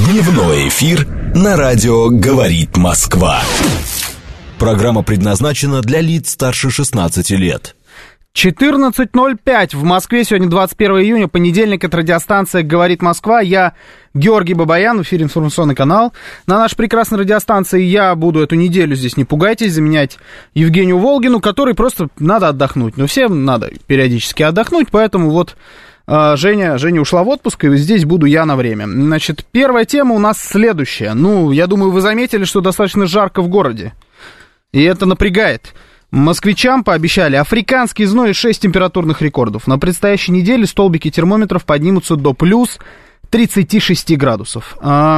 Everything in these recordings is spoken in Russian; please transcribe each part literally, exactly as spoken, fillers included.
Дневной эфир на радио «Говорит Москва». Программа предназначена для лиц старше шестнадцати лет. четырнадцать ноль пять в Москве, сегодня двадцать первого июня, понедельник, это радиостанция «Говорит Москва». Я Георгий Бабаян, в эфире информационный канал. На нашей прекрасной радиостанции я буду эту неделю здесь, не пугайтесь, заменять Евгению Волгину, которой просто надо отдохнуть. Но всем надо периодически отдохнуть, поэтому вот э, Женя, Женя ушла в отпуск, и здесь буду я на время. Значит, первая тема у нас следующая. Ну, я думаю, вы заметили, что достаточно жарко в городе, и это напрягает. Москвичам пообещали африканский зной и шесть температурных рекордов. На предстоящей неделе столбики термометров поднимутся до плюс тридцати шести градусов. В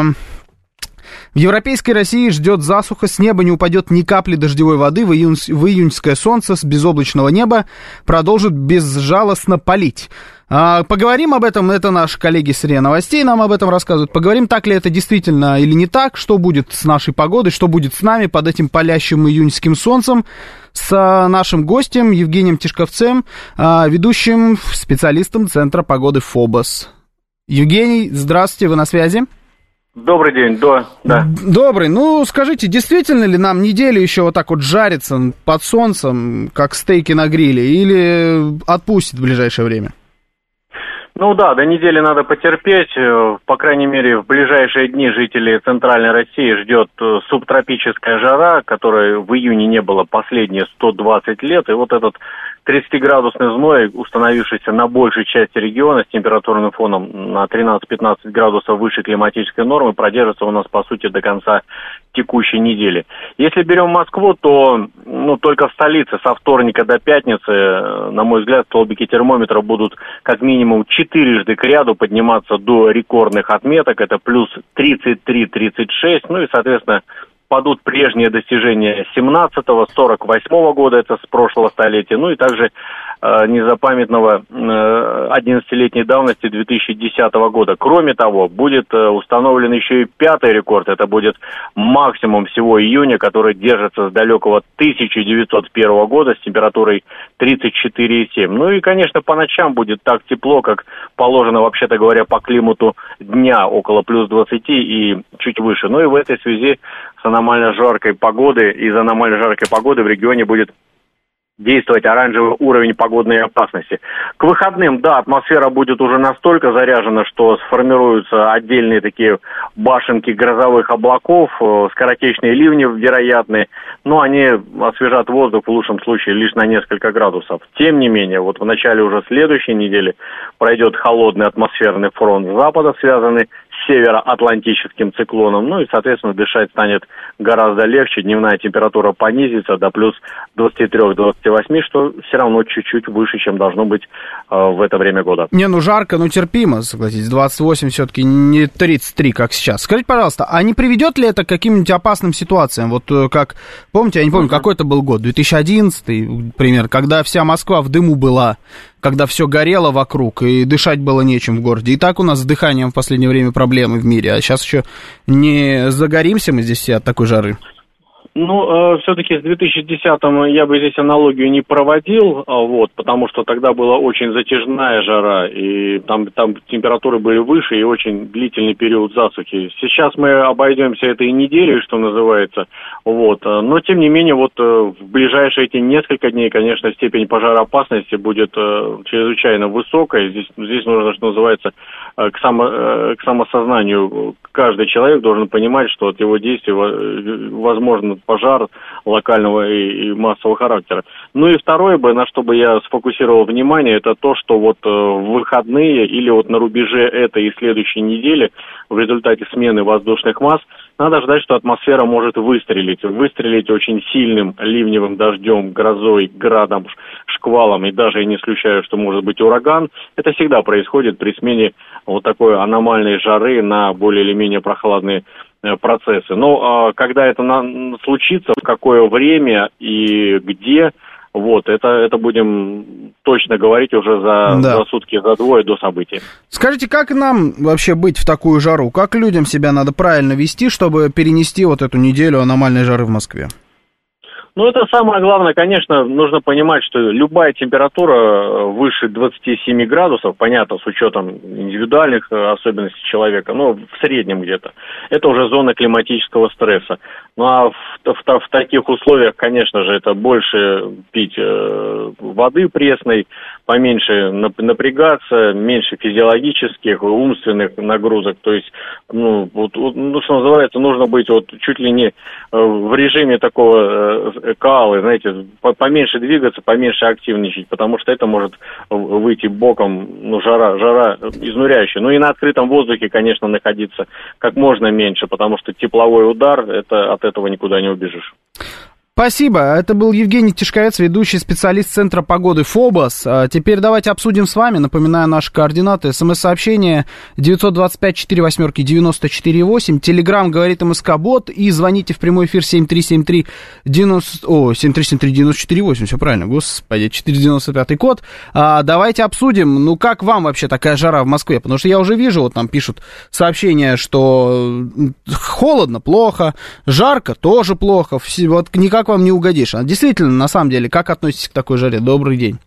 европейской России ждет засуха, с неба не упадет ни капли дождевой воды, в, июнь, в июньское солнце с безоблачного неба продолжит безжалостно палить. А, поговорим об этом, это наши коллеги с РИА Новостей нам об этом рассказывают. Поговорим, так ли это действительно или не так, что будет с нашей погодой, что будет с нами под этим палящим июньским солнцем, с а, нашим гостем Евгением Тишковцем, а, ведущим специалистом Центра погоды ФОБОС. Евгений, здравствуйте, вы на связи? Добрый день, да, да. Добрый. Ну, скажите, действительно ли нам неделю еще вот так вот жариться под солнцем, как стейки на гриле, или отпустит в ближайшее время? Ну да, до недели надо потерпеть. По крайней мере, в ближайшие дни жителей Центральной России ждет субтропическая жара, которой в июне не было последние сто двадцать лет. И вот этот тридцатиградусный зной, установившийся на большей части региона с температурным фоном на тринадцать-пятнадцать градусов выше климатической нормы, продержится у нас, по сути, до конца текущей недели. Если берем Москву, то ну, только в столице со вторника до пятницы, на мой взгляд, столбики термометра будут как минимум четырежды к ряду подниматься до рекордных отметок. Это плюс тридцать три - тридцать шесть, ну и, соответственно, падут прежние достижения семнадцатого, сорок восьмого года, это с прошлого столетия, ну и также э, незапамятного э, одиннадцатилетней давности две тысячи десятого года. Кроме того, будет э, установлен еще и пятый рекорд, это будет максимум всего июня, который держится с далекого тысяча девятьсот первого года с температурой тридцать четыре и семь. Ну и, конечно, по ночам будет так тепло, как положено, вообще-то говоря, по климату дня, около плюс двадцати и чуть выше. Ну и в этой связи с аномально жаркой погоды, из-за аномально жаркой погоды в регионе будет действовать оранжевый уровень погодной опасности. К выходным, да, атмосфера будет уже настолько заряжена, что сформируются отдельные такие башенки грозовых облаков, скоротечные ливни вероятны, но они освежат воздух в лучшем случае лишь на несколько градусов. Тем не менее, вот в начале уже следующей недели пройдет холодный атмосферный фронт с запада, связанный с североатлантическим циклоном, ну и, соответственно, дышать станет гораздо легче, дневная температура понизится до плюс двадцати трёх - двадцати восьми, что все равно чуть-чуть выше, чем должно быть э, в это время года. Не, ну жарко, ну терпимо, согласитесь, двадцать восемь все-таки не тридцать три, как сейчас. Скажите, пожалуйста, а не приведет ли это к каким-нибудь опасным ситуациям? Вот как, помните, я не помню, uh-huh. какой это был год, две тысячи одиннадцатый, например, когда вся Москва в дыму была, когда все горело вокруг, и дышать было нечем в городе. И так у нас с дыханием в последнее время проблемы в мире, а сейчас еще не загоримся мы здесь все от такой жары. Ну, э, все-таки с две тысячи десятым я бы здесь аналогию не проводил, вот, потому что тогда была очень затяжная жара, и там, там температуры были выше, и очень длительный период засухи. Сейчас мы обойдемся этой неделей, что называется, вот, но, тем не менее, вот в ближайшие эти несколько дней, конечно, степень пожароопасности будет э, чрезвычайно высокая. Здесь, здесь нужно, что называется, э, к, само, э, к самосознанию. Каждый человек должен понимать, что от его действий возможно пожар локального и, и массового характера. Ну и второе бы, на что бы я сфокусировал внимание, это то, что вот э, в выходные или вот на рубеже этой и следующей недели в результате смены воздушных масс надо ждать, что атмосфера может выстрелить. Выстрелить очень сильным ливневым дождем, грозой, градом, шквалом, и даже я не исключаю, что может быть ураган. Это всегда происходит при смене вот такой аномальной жары на более или менее прохладные процессы. Но а, когда это на, случится, в какое время и где, вот, это, это будем точно говорить уже за, да. за сутки, за двое до событий. Скажите, как нам вообще быть в такую жару? Как людям себя надо правильно вести, чтобы перенести вот эту неделю аномальной жары в Москве? Ну, это самое главное, конечно, нужно понимать, что любая температура выше двадцати семи градусов, понятно, с учетом индивидуальных особенностей человека, ну, в среднем где-то, это уже зона климатического стресса. Ну, а в, в, в таких условиях, конечно же, это больше пить э, воды пресной, поменьше напрягаться, меньше физиологических, умственных нагрузок, то есть, ну, вот, ну, что называется, нужно быть вот чуть ли не в режиме такого э, каалы, знаете, поменьше двигаться, поменьше активничать, потому что это может выйти боком, ну, жара, жара изнуряющая. Ну и на открытом воздухе, конечно, находиться как можно меньше, потому что тепловой удар, это от этого никуда не убежишь. Спасибо. Это был Евгений Тишковец, ведущий специалист Центра погоды ФОБОС. Теперь давайте обсудим с вами. Напоминаю наши координаты. СМС-сообщение девятьсот двадцать пять сорок восемь девяносто четыре восемь. Телеграм говорит МСК-бот. И звоните в прямой эфир семь три семь три девяносто... О, семь три семь три девяносто четыре восемь. Все правильно. Господи, четыреста девяносто пятый код. А, давайте обсудим. Ну, как вам вообще такая жара в Москве? Потому что я уже вижу, вот нам пишут сообщения, что холодно, плохо. Жарко, тоже плохо. Вот никак вам не угодишь. А действительно, на самом деле, как относитесь к такой жаре? Добрый день.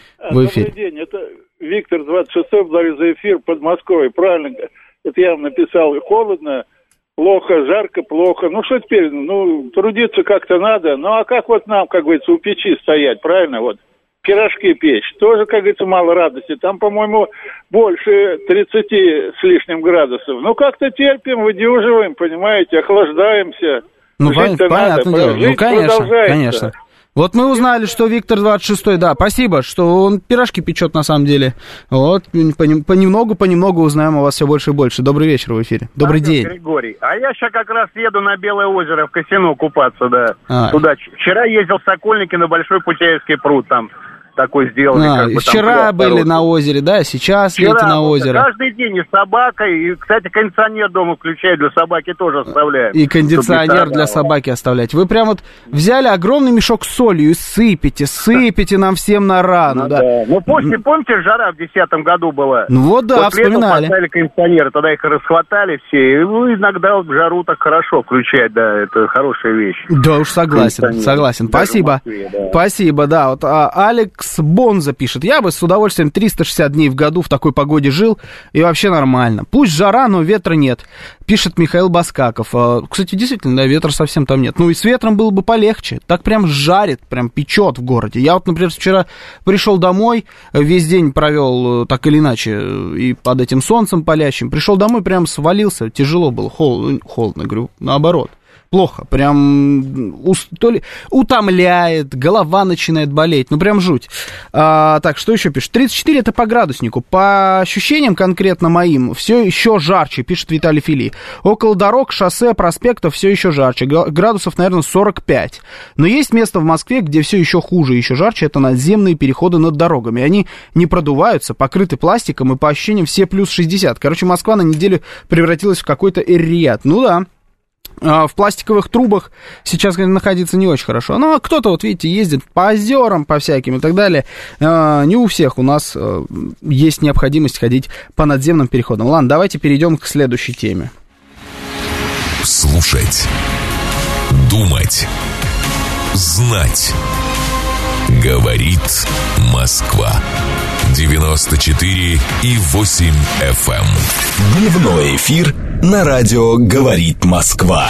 В эфире. Добрый день. Это Виктор, двадцать шестой, благодарю за эфир, Подмосковье. Правильно, это я вам написал. Холодно, плохо, жарко, плохо. Ну, что теперь? Ну, трудиться как-то надо. Ну, а как вот нам, как говорится, у печи стоять, правильно? Вот, пирожки печь. Тоже, как говорится, мало радости. Там, по-моему, больше тридцати с лишним градусов. Ну, как-то терпим, выдерживаем, понимаете, охлаждаемся. Ну, понятно, понятное дело. Ну, конечно, конечно. Вот мы узнали, что Виктор двадцать шестой, да, спасибо, что он пирожки печет на самом деле. Вот, понемногу, понемногу узнаем о вас все больше и больше. Добрый вечер в эфире. Добрый а, день. Григорий, а я сейчас как раз еду на Белое озеро в Косино купаться, да. А. Туда. Вчера ездил в Сокольники на Большой Путяевский пруд, там такой сделали. А, как бы, вчера там, были хороший. На озере, да, сейчас вчера, едете на озеро. Каждый день и с собакой, и, кстати, кондиционер дома включаю, для собаки тоже оставляем. И кондиционер для собаки оставлять. Вы прям вот взяли огромный мешок с солью и сыпете, сыпете нам всем на рану, ну, да. да. Ну, после, помните, жара в десятом году была? Ну, вот да, вот вспоминали. Поставили кондиционеры, тогда их расхватали все, и ну, иногда вот жару так хорошо включать, да, это хорошая вещь. Да уж, согласен, согласен. Спасибо. Москве, да. Спасибо, да. Вот а, Алекс Бонза пишет: я бы с удовольствием триста шестьдесят дней в году в такой погоде жил, и вообще нормально. Пусть жара, но ветра нет, пишет Михаил Баскаков. Кстати, действительно, да, ветра совсем там нет. Ну и с ветром было бы полегче. Так прям жарит, прям печет в городе. Я вот, например, вчера пришел домой, весь день провел так или иначе и под этим солнцем палящим. Пришел домой, прям свалился, тяжело было, холодно, холодно, говорю, наоборот. Плохо, прям то ли утомляет, голова начинает болеть, ну прям жуть. А, так, что еще пишет? тридцать четыре это по градуснику. По ощущениям конкретно моим, все еще жарче, пишет Виталий Фили. Около дорог, шоссе, проспектов все еще жарче. Градусов, наверное, сорок пять. Но есть место в Москве, где все еще хуже, еще жарче. Это надземные переходы над дорогами. Они не продуваются, покрыты пластиком, и по ощущениям все плюс шестьдесят. Короче, Москва на неделю превратилась в какой-то эр-риад. Ну да. В пластиковых трубах сейчас, конечно, находиться не очень хорошо. Но кто-то, вот видите, ездит по озерам, по всяким и так далее. Не у всех у нас есть необходимость ходить по надземным переходам. Ладно, давайте перейдем к следующей теме. Слушать, думать, знать. Говорит Москва. девяносто четыре и восемь эф эм. Дневной эфир на радио «Говорит Москва».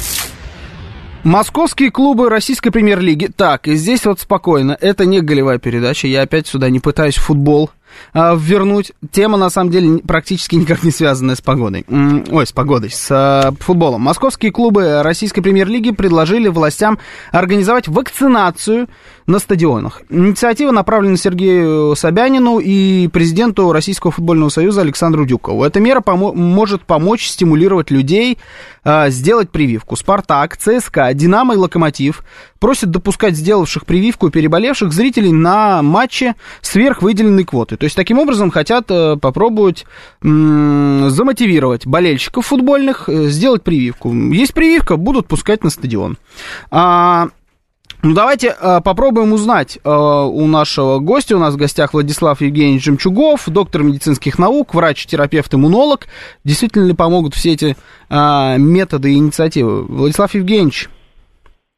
Московские клубы российской премьер-лиги. Так, и здесь вот спокойно. Это не голевая передача. Я опять сюда не пытаюсь футбол а, вернуть. Тема, на самом деле, практически никак не связанная с погодой. Ой, с погодой, с а, футболом. Московские клубы российской премьер-лиги предложили властям организовать вакцинацию на стадионах. Инициатива направлена Сергею Собянину и президенту Российского футбольного союза Александру Дюкову. Эта мера помо- может помочь стимулировать людей а, сделать прививку. «Спартак», ЦСКА, «Динамо» и «Локомотив» просят допускать сделавших прививку и переболевших зрителей на матче сверх выделенной квоты. То есть, таким образом, хотят э, попробовать м- замотивировать болельщиков футбольных, э, сделать прививку. Есть прививка, будут пускать на стадион. А, ну, давайте э, попробуем узнать э, у нашего гостя. У нас в гостях Владислав Евгеньевич Жемчугов, доктор медицинских наук, врач-терапевт, иммунолог. Действительно ли помогут все эти э, методы и инициативы? Владислав Евгеньевич.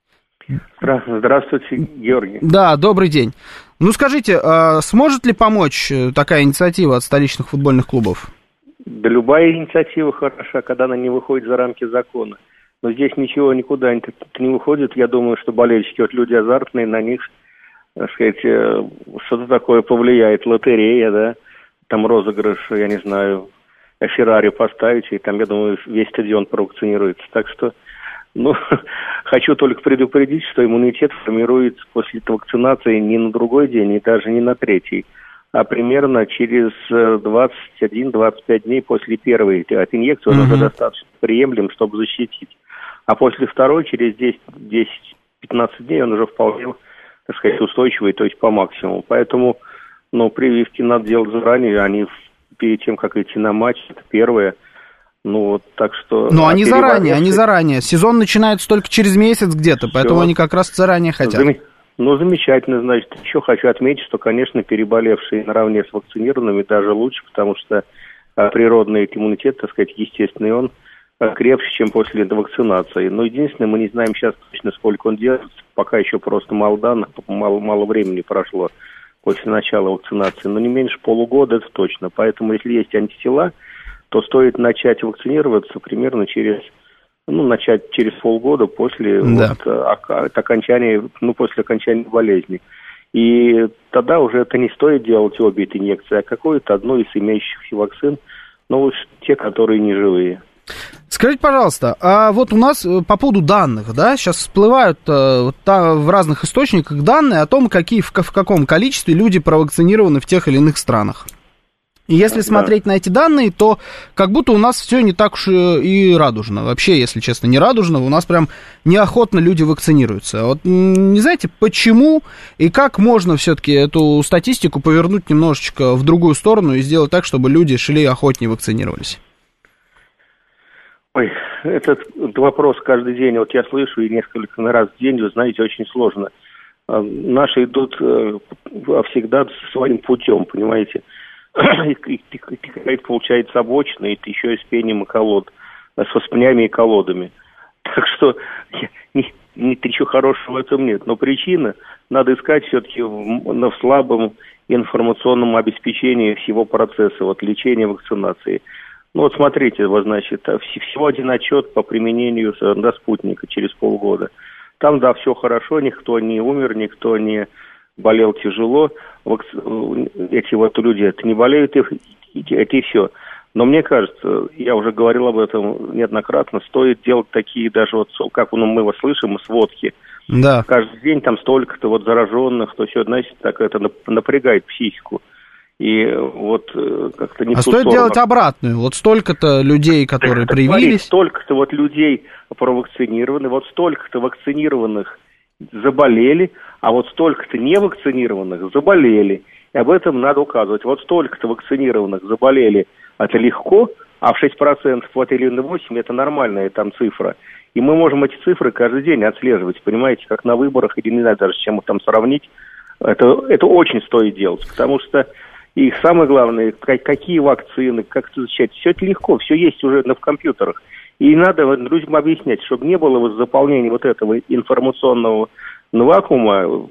Здравствуйте, Георгий. Да, добрый день. Ну, скажите, сможет ли помочь такая инициатива от столичных футбольных клубов? Да любая инициатива хороша, когда она не выходит за рамки закона. Но здесь ничего никуда не выходит. Я думаю, что болельщики, вот люди азартные, на них, так сказать, что-то такое повлияет. Лотерея, да, там розыгрыш, я не знаю, Феррари поставить, и там, я думаю, весь стадион провакцинируется. Так что, ну, хочу только предупредить, что иммунитет формируется после вакцинации не на другой день, и даже не на третий, а примерно через двадцать один - двадцать пять дней после первой от инъекции он уже достаточно приемлем, чтобы защитить. А после второй, через десять - пятнадцать дней, он уже вполне, так сказать, устойчивый, то есть по максимуму. Поэтому, ну, прививки надо делать заранее, они перед тем, как идти на матч, это первое. Ну, вот, так что... Но они заранее, они заранее. Сезон начинается только через месяц где-то, все. Поэтому они как раз заранее хотят. Зам... Ну, замечательно, значит. Еще хочу отметить, что, конечно, переболевшие наравне с вакцинированными даже лучше, потому что а, природный иммунитет, так сказать, естественный, он а, крепче, чем после вакцинации. Но единственное, мы не знаем сейчас точно, сколько он держится, пока еще просто мало данных, мало, мало времени прошло после начала вакцинации, но не меньше полугода, это точно. Поэтому, если есть антитела, то стоит начать вакцинироваться примерно через, ну, начать через полгода после да. вот, от окончания, ну, после окончания болезни. И тогда уже это не стоит делать обе эти инъекции, а какую-то одну из имеющихся вакцин, но уж те, которые не живые. Скажите, пожалуйста, а вот у нас по поводу данных, да, сейчас всплывают э, в разных источниках данные о том, какие, в, в каком количестве люди провакцинированы в тех или иных странах. И если да. смотреть на эти данные, то как будто у нас все не так уж и радужно. Вообще, если честно, не радужно, у нас прям неохотно люди вакцинируются. Вот не знаете, почему и как можно все-таки эту статистику повернуть немножечко в другую сторону и сделать так, чтобы люди шли охотнее вакцинировались? Ой, этот вопрос каждый день, вот я слышу, и несколько раз в день, вы знаете, очень сложно. Наши идут всегда своим путем, понимаете. И, и, и, получается обочина, и еще и с пением и колод, с воспнями и колодами. Так что ни, ни, ничего хорошего в этом нет. Но причина надо искать все-таки в, в слабом информационном обеспечении всего процесса, вот лечения, вакцинации. Ну вот смотрите, вот, значит, всего один отчет по применению до спутника через полгода. Там, да, все хорошо, никто не умер, никто не болел тяжело. Эти вот люди это не болеют, это и все. Но мне кажется, я уже говорил об этом неоднократно, стоит делать такие даже вот, как ну, мы его слышим, сводки. Да. Каждый день там столько-то вот зараженных, то все, значит, так это напрягает психику. И вот как-то не а стоит сторону. Делать обратную. Вот столько-то людей, которые так, привились. Столько-то вот людей провакцинированы, вот столько-то вакцинированных заболели, а вот столько-то невакцинированных заболели. И об этом надо указывать. Вот столько-то вакцинированных заболели, это легко, а в шесть процентов вот или на восемь процентов это нормальная там цифра. И мы можем эти цифры каждый день отслеживать, понимаете, как на выборах, или не знаю даже с чем их там сравнить. Это, это очень стоит делать, потому что и самое главное, какие вакцины, как это защищать, все это легко, все есть уже в компьютерах. И надо людям объяснять, чтобы не было вот заполнения вот этого информационного вакуума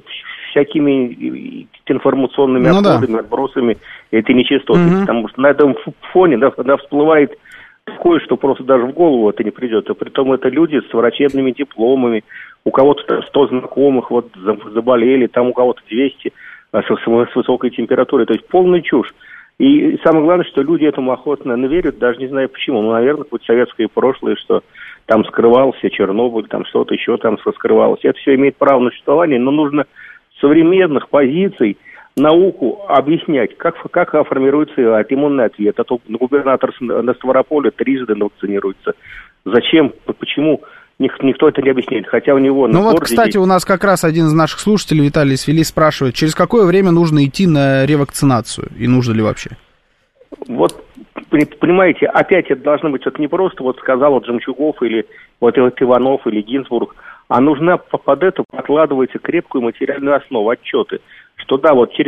всякими информационными ну, отходами, да. отбросами этой нечистоты. Угу. Потому что на этом фоне да, да, всплывает такое, что просто даже в голову это не придет. А притом это люди с врачебными дипломами, у кого-то сто знакомых вот заболели, там у кого-то двести с, с высокой температурой. То есть полная чушь. И самое главное, что люди этому охотно верят, даже не знаю почему. Ну, наверное, какое-то советское прошлое, что там скрывался Чернобыль, там что-то еще там скрывалось. Это все имеет право на существование, но нужно с современных позиций науку объяснять, как, как формируется иммунный ответ. А то губернатор на Ставрополе трижды вакцинируется. Зачем, почему? Никто это не объясняет, хотя у него... Ну вот, кстати, есть... у нас как раз один из наших слушателей, Виталий Свели, спрашивает, через какое время нужно идти на ревакцинацию, и нужно ли вообще? Вот, понимаете, опять это должно быть, это не просто, вот сказал вот Жемчугов, или вот Иванов, или Гинзбург, а нужна под это подкладывается крепкую материальную основу, отчеты, что да, вот через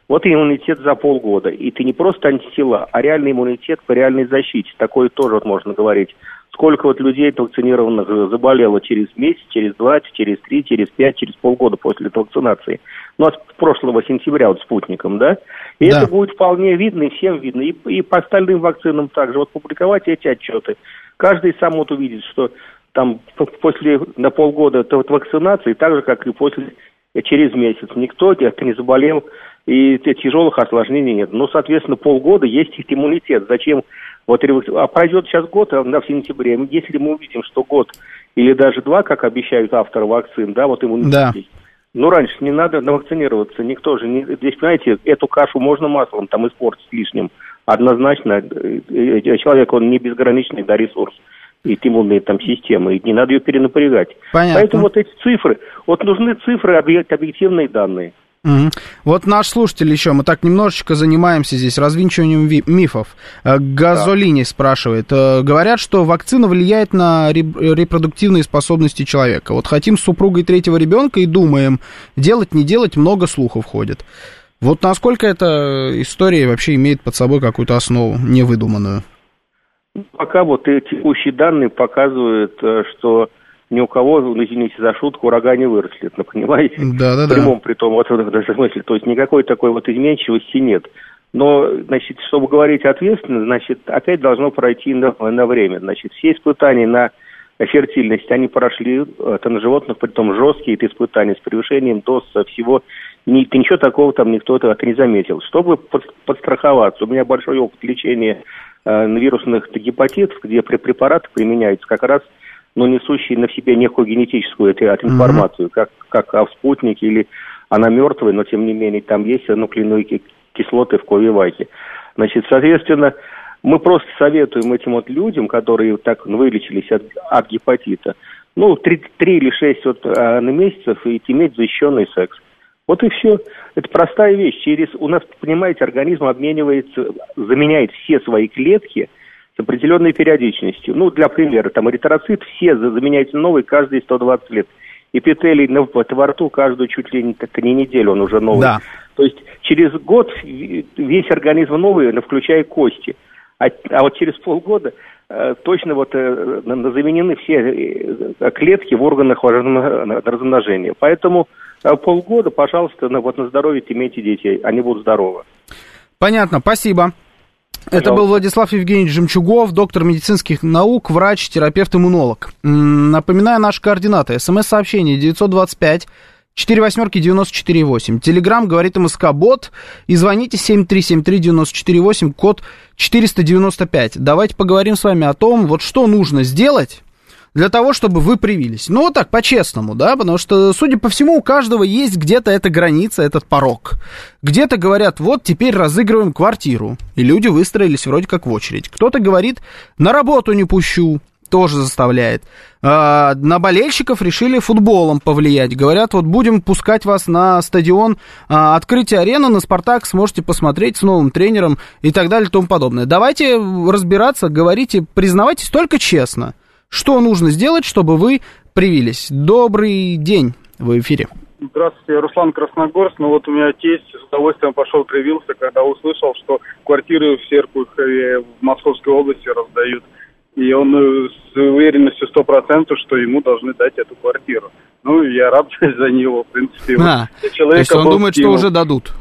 Вот и иммунитет за полгода. И ты не просто антитела, а реальный иммунитет по реальной защите. Такое тоже вот можно говорить. Сколько вот людей вакцинированных заболело через месяц, через два, через три, через пять, через полгода после этой вакцинации. Ну, от прошлого сентября вот спутником, да? И да. Это будет вполне видно, и всем видно. И, и по остальным вакцинам также. Вот публиковать эти отчеты. Каждый сам вот увидит, что там после на полгода от вакцинации, так же, как и после через месяц. Никто не заболел, и тяжелых осложнений нет. Ну, соответственно, полгода есть их иммунитет. Зачем? Вот, а пройдет сейчас год, а в сентябре. Если мы увидим, что год или даже два, как обещают авторы вакцин, да, вот иммунитет да. есть. Ну, раньше не надо вакцинироваться, никто же не... Здесь, понимаете, эту кашу можно маслом там испортить лишним. Однозначно, человек, он не безграничный, да, ресурс. И иммунные там системы, и не надо ее перенапрягать. Понятно. Поэтому вот эти цифры, вот нужны цифры, объективные данные. Угу. Вот наш слушатель еще, мы так немножечко занимаемся здесь развенчиванием ви- мифов. Газолини да. спрашивает, говорят, что вакцина влияет на репродуктивные способности человека. Вот хотим с супругой третьего ребенка и думаем, делать, не делать, много слухов ходит. Вот насколько эта история вообще имеет под собой какую-то основу невыдуманную? Пока вот текущие данные показывают, что ни у кого, ну, извините за шутку, рога не выросли, ну, понимаете? Да, да, в прямом, при том, вот в этом смысле. То есть никакой такой вот изменчивости нет. Но, значит, чтобы говорить ответственно, значит, опять должно пройти на, на время. Значит, все испытания на фертильность, они прошли, это на животных, при том жесткие это испытания с превышением доз всего. Ни, ничего такого там никто это не заметил. Чтобы под, подстраховаться, у меня большой опыт лечения э, вирусных гепатитов, где препараты применяются как раз, но несущие на себе некую генетическую эту, эту информацию, mm-hmm. как, как о спутнике, или она мертвая, но тем не менее там есть нуклеиновые кислоты в ковиваке. Значит, соответственно, мы просто советуем этим вот людям, которые так вылечились от, от гепатита, ну, три или шесть вот, а, на месяцев и иметь защищенный секс. Вот и все. Это простая вещь. Через, у нас, понимаете, организм обменивается, заменяет все свои клетки с определенной периодичностью. Ну, для примера, там эритроцит все заменяются новые каждые сто двадцать лет. Эпителий ну, во рту каждую чуть ли не, не неделю он уже новый. Да. То есть через год весь организм новый, включая кости. А, а вот через полгода э, точно вот э, заменены все э, клетки в органах размножения. Поэтому э, полгода, пожалуйста, на, вот на здоровье имейте детей, они будут здоровы. Понятно, спасибо. Это был Владислав Евгеньевич Жемчугов, доктор медицинских наук, врач, терапевт, иммунолог. Напоминаю наши координаты. СМС-сообщение девятьсот двадцать пять четыре восьмерки девяносто четыре восемь. Телеграм говорит МСК-бот. И звоните семь три семь три девяносто четыре восемь, код четыреста девяносто пять. Давайте поговорим с вами о том, вот что нужно сделать для того, чтобы вы привились. Ну, вот так, по-честному, да, потому что, судя по всему, у каждого есть где-то эта граница, этот порог. Где-то говорят, вот теперь разыгрываем квартиру, и люди выстроились вроде как в очередь. Кто-то говорит, на работу не пущу, тоже заставляет. А, на болельщиков решили футболом повлиять. Говорят, вот будем пускать вас на стадион а, открытия арены, на «Спартак», сможете посмотреть с новым тренером и так далее и тому подобное. Давайте разбираться, говорите, признавайтесь только честно. Что нужно сделать, чтобы вы привились? Добрый день, вы в эфире. Здравствуйте, Руслан, Красногорск. Ну вот у меня тесть с удовольствием пошел привился, когда услышал, что квартиры в Серпухове в Московской области раздают. И он с уверенностью сто процентов, что ему должны дать эту квартиру. Ну, я рад за него, в принципе. А, то есть он думает, что уже дадут?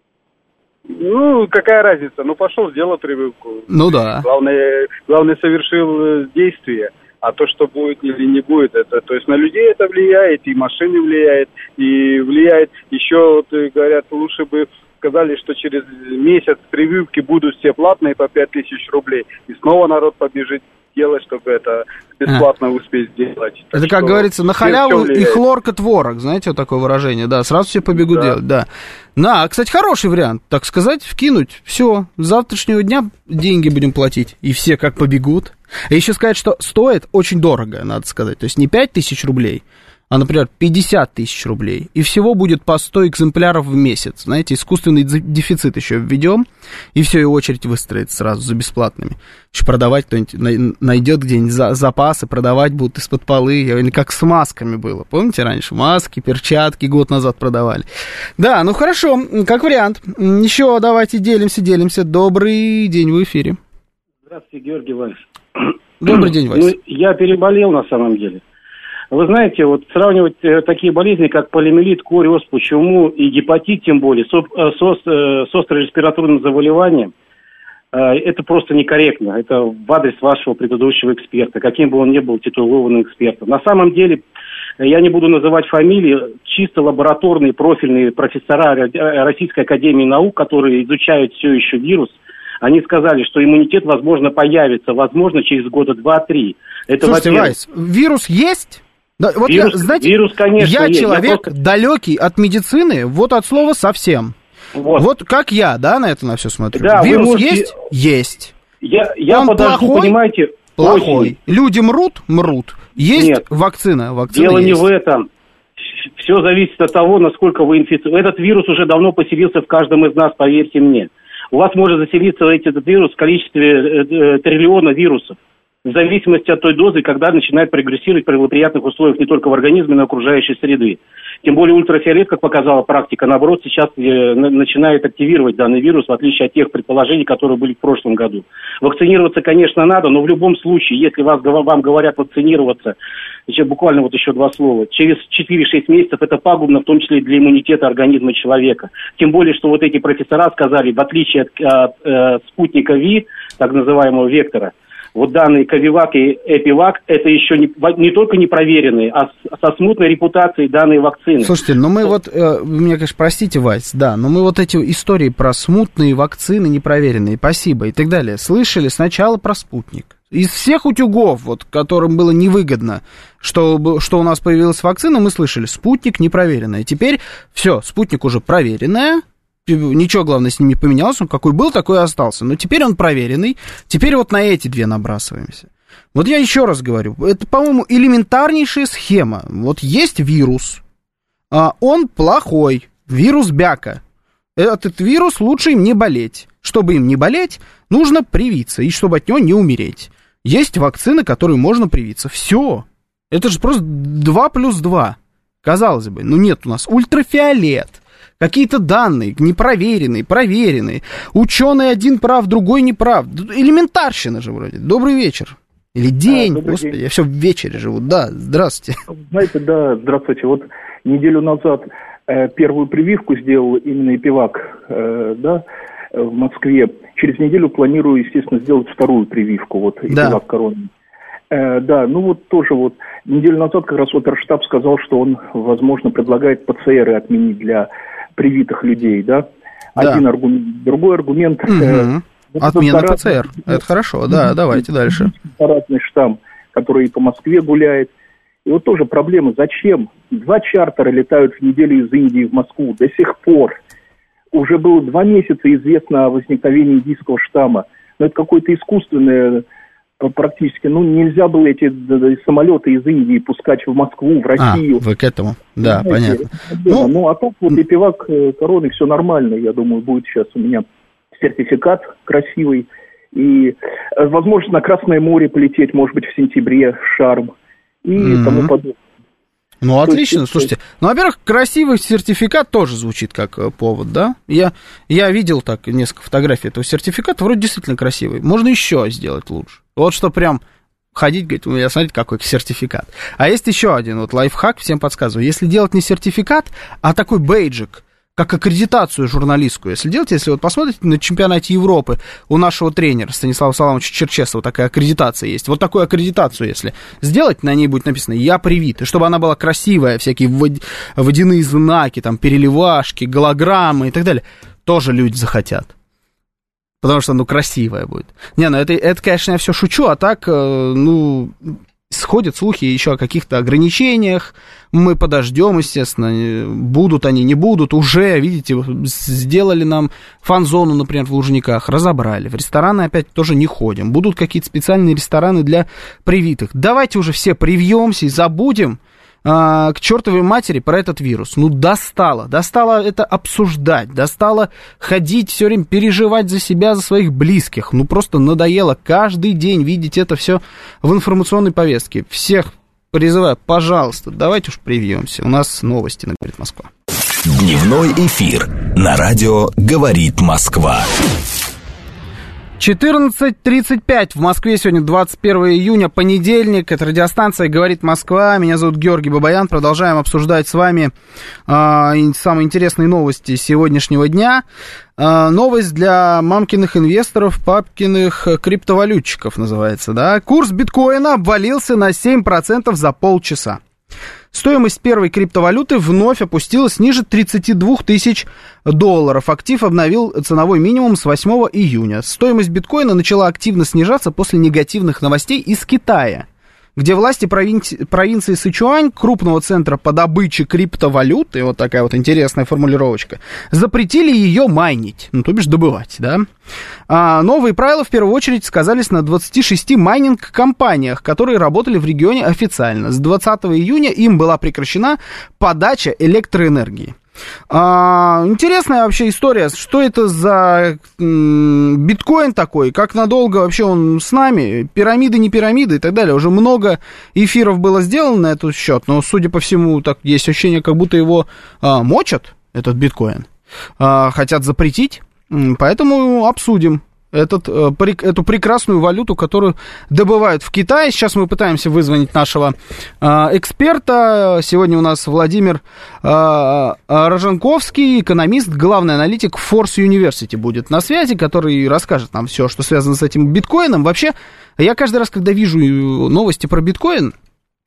Ну, какая разница? Ну, пошел, сделал прививку. Ну да. Главное, главное совершил действие. А то, что будет или не будет, это, то есть на людей это влияет, и машины влияет, и влияет еще, вот, говорят, лучше бы сказали, что через месяц прививки будут все платные по пять тысяч рублей, и снова народ побежит делать, чтобы это бесплатно а. успеть сделать. Так это, как говорится, на халяву и хлорка творог, знаете, вот такое выражение, да, сразу все побегут да. делать, да. На, кстати, хороший вариант, так сказать, вкинуть, все, с завтрашнего дня деньги будем платить, и все как побегут. А еще сказать, что стоит очень дорого, надо сказать, то есть не пять тысяч рублей, а, например, пятьдесят тысяч рублей, и всего будет по сто экземпляров в месяц. Знаете, искусственный дефицит еще введем, и все, и очередь выстроится сразу за бесплатными. Еще продавать кто-нибудь найдет где-нибудь за, запасы, продавать будут из-под полы, или как с масками было. Помните раньше? Маски, перчатки год назад продавали. Да, ну хорошо, как вариант. Еще давайте делимся, делимся. Добрый день, в эфире. Здравствуйте, Георгий Иванович. Добрый день, Вася. Ну, я переболел на самом деле. Вы знаете, вот сравнивать э, такие болезни, как полиомиелит, корь, оспу, чуму и гепатит, тем более, со, э, со, э, с острым респираторным заболеванием, э, это просто некорректно. Это в адрес вашего предыдущего эксперта, каким бы он ни был титулованным экспертом. На самом деле, я не буду называть фамилии, чисто лабораторные, профильные профессора Российской академии наук, которые изучают все еще вирус, они сказали, что иммунитет, возможно, появится, возможно, через года два-три. Это, слушайте, Вайс, вирус есть? Да, вот вирус, я, знаете, вирус, конечно, я есть. человек я просто... далекий от медицины, вот от слова совсем. Вот, вот как я, да, на это на все смотрю. Да, вирус можете... есть? Есть. Я, я Он подожду, плохой? понимаете... Плохой. Очень. Люди мрут? Мрут. Есть Нет. вакцина? Вакцина Дело есть. не в этом. Все зависит от того, насколько вы инфицированы. Этот вирус уже давно поселился в каждом из нас, поверьте мне. У вас может заселиться этот вирус в количестве э, триллиона вирусов. В зависимости от той дозы, когда начинает прогрессировать при благоприятных условиях не только в организме, но и окружающей среды. Тем более ультрафиолет, как показала практика, наоборот, сейчас э, начинает активировать данный вирус, в отличие от тех предположений, которые были в прошлом году. Вакцинироваться, конечно, надо, но в любом случае, если вас, вам говорят вакцинироваться, еще, буквально вот еще два слова, через четыре-шесть месяцев это пагубно, в том числе и для иммунитета организма человека. Тем более, что вот эти профессора сказали, в отличие от, от э, спутника Ви, так называемого вектора, вот данные Ковивак и Эпивак, это еще не, не только не проверенные, а со смутной репутацией данные вакцины. Слушайте, ну мы вот, э, вы меня, конечно, простите, Вась, да, но мы вот эти истории про смутные вакцины непроверенные, спасибо и так далее, слышали сначала про спутник. Из всех утюгов, вот, которым было невыгодно, что, что у нас появилась вакцина, мы слышали, спутник непроверенная. Теперь все, спутник уже проверенная. Ничего, главное, с ним не поменялось, он какой был, такой и остался. Но теперь он проверенный, теперь вот на эти две набрасываемся. Вот я еще раз говорю, это, по-моему, элементарнейшая схема. Вот есть вирус, а он плохой, вирус Бяка. Этот вирус лучше им не болеть. Чтобы им не болеть, нужно привиться, и чтобы от него не умереть. Есть вакцины, которые можно привиться. Все. Это же просто два плюс два. Казалось бы, ну нет у нас ультрафиолет. Какие-то данные непроверенные, проверенные. Ученый один прав, другой не прав. Элементарщина же вроде. Добрый вечер. Или день. А, Господи, день. Я все в вечере живу. Да, здравствуйте. Знаете, да, здравствуйте. Вот неделю назад э, первую прививку сделал именно Эпивак, э, да, в Москве. Через неделю планирую, естественно, сделать вторую прививку. Вот Эпивак да. Корона. Э, да, ну вот тоже вот неделю назад как раз оперштаб сказал, что он, возможно, предлагает ПЦРы отменить для привитых людей, да? да. Один аргумент. Другой аргумент... Угу. Э, Отмена ПЦР. Это хорошо, да, давайте дальше. Разный штамм, который и по Москве гуляет. И вот тоже проблема, зачем? Два чартера летают в неделю из Индии в Москву до сих пор. Уже было два месяца известно о возникновении индийского штамма. Но это какое-то искусственное... Практически, ну, нельзя было эти самолеты из Индии пускать в Москву, в Россию. А, вы к этому, да, знаете, понятно. Ну, ну, а так вот Эпивак короны, все нормально, я думаю, будет сейчас у меня сертификат красивый. И возможность на Красное море полететь, может быть, в сентябре, шарм и mm-hmm. тому подобное. Ну, отлично, есть, слушайте. Ну, во-первых, красивый сертификат тоже звучит как повод, да? Я, я видел так несколько фотографий этого сертификата, вроде действительно красивый. Можно еще сделать лучше. Вот что прям ходить, говорить, ну, я смотрите, какой сертификат. А есть еще один вот лайфхак, всем подсказываю. Если делать не сертификат, а такой бейджик, как аккредитацию журналистскую, если делать, если вот посмотрите на чемпионате Европы у нашего тренера Станислава Саламовича Черчесова такая аккредитация есть. Вот такую аккредитацию, если сделать, на ней будет написано «Я привит», и чтобы она была красивая, всякие водяные знаки, там, переливашки, голограммы и так далее, тоже люди захотят. Потому что, ну, красивая будет. Не, ну, это, это, конечно, я все шучу, а так, ну, сходят слухи еще о каких-то ограничениях. Мы подождем, естественно, будут они, не будут. Уже, видите, сделали нам фан-зону, например, в Лужниках, разобрали. В рестораны опять тоже не ходим. Будут какие-то специальные рестораны для привитых. Давайте уже все привьемся и забудем а, к чертовой матери про этот вирус. Ну, достало. Достало это обсуждать. Достало ходить, все время переживать за себя, за своих близких. Ну, просто надоело каждый день видеть это все в информационной повестке. Всех призываю, пожалуйста, давайте уж привьемся. У нас новости на «Говорит Москва». Дневной эфир на радио «Говорит Москва». четырнадцать тридцать пять в Москве, сегодня двадцать первое июня, понедельник, это радиостанция «Говорит Москва», меня зовут Георгий Бабаян, продолжаем обсуждать с вами э, самые интересные новости сегодняшнего дня. Э, новость для мамкиных инвесторов, папкиных криптовалютчиков называется, да. Курс биткоина обвалился на семь процентов за полчаса. Стоимость первой криптовалюты вновь опустилась ниже тридцати двух тысяч долларов. Актив обновил ценовой минимум с восьмого июня. Стоимость биткоина начала активно снижаться после негативных новостей из Китая, где власти провинции, провинции Сычуань, крупного центра по добыче криптовалюты, вот такая вот интересная формулировочка, запретили ее майнить, ну, то бишь добывать, да. А новые правила, в первую очередь, сказались на двадцати шести майнинг-компаниях, которые работали в регионе официально. С двадцатого июня им была прекращена подача электроэнергии. А, интересная вообще история, что это за м, биткоин такой, как надолго вообще он с нами, пирамиды, не пирамиды и так далее. Уже много эфиров было сделано на этот счет, но, судя по всему, так есть ощущение, как будто его а, мочат, этот биткоин, а, хотят запретить, поэтому обсудим этот, эту прекрасную валюту, которую добывают в Китае. Сейчас мы пытаемся вызвонить нашего э, эксперта. Сегодня у нас Владимир э, Роженковский, экономист, главный аналитик Force University будет на связи, который расскажет нам все, что связано с этим биткоином. Вообще, я каждый раз, когда вижу новости про биткоин,